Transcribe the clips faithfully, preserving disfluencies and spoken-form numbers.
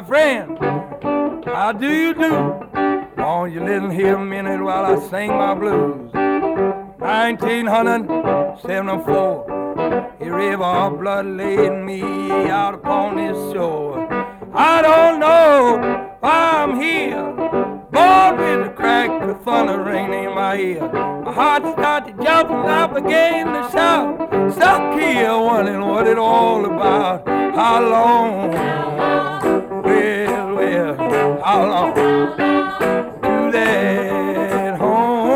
My friend, how do you do? Won't you listen here a minute while I sing my blues? nineteen seventy-four, a river of blood laid me out upon this shore. I don't know why I'm here, born with the crack of thunder ringing in my ear. My heart started jumping, I began to shout, stuck here wondering what it all about. How long, well, well, how long to that home?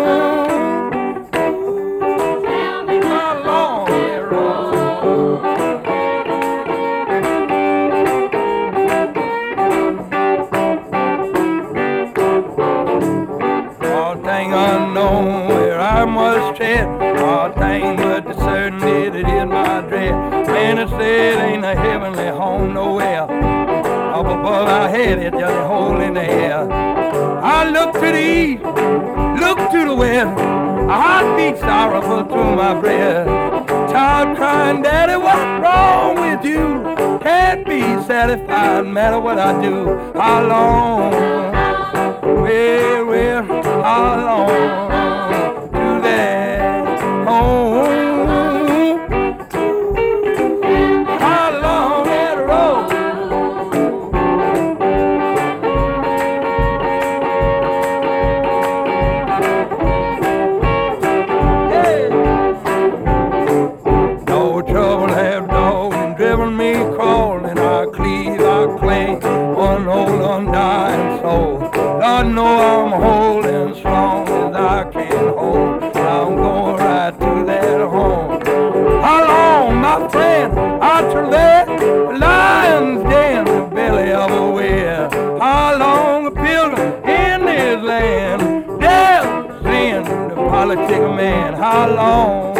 How long that road? All thing unknown where I must tread, all thing but the certainty that is my dread. Man, it said ain't a heavenly home nowhere. Up above our head, it's just a hole in the air. I look to the east, look to the west, a heart beats sorrowful through my breast. Child crying, Daddy, what's wrong with you? Can't be satisfied, no matter what I do. How long? Well, well, how long to that home? How long that road? Hey. No trouble have dogs driven me crawling. I cleave, I cling, one old undying soul. Lord know I'm holding as long as I can hold. I'm going right to that home. How long, my friend, I traverse the lion's den, the belly of a whale. How long a pilgrim in this land, death, sin, the politic of man. How long?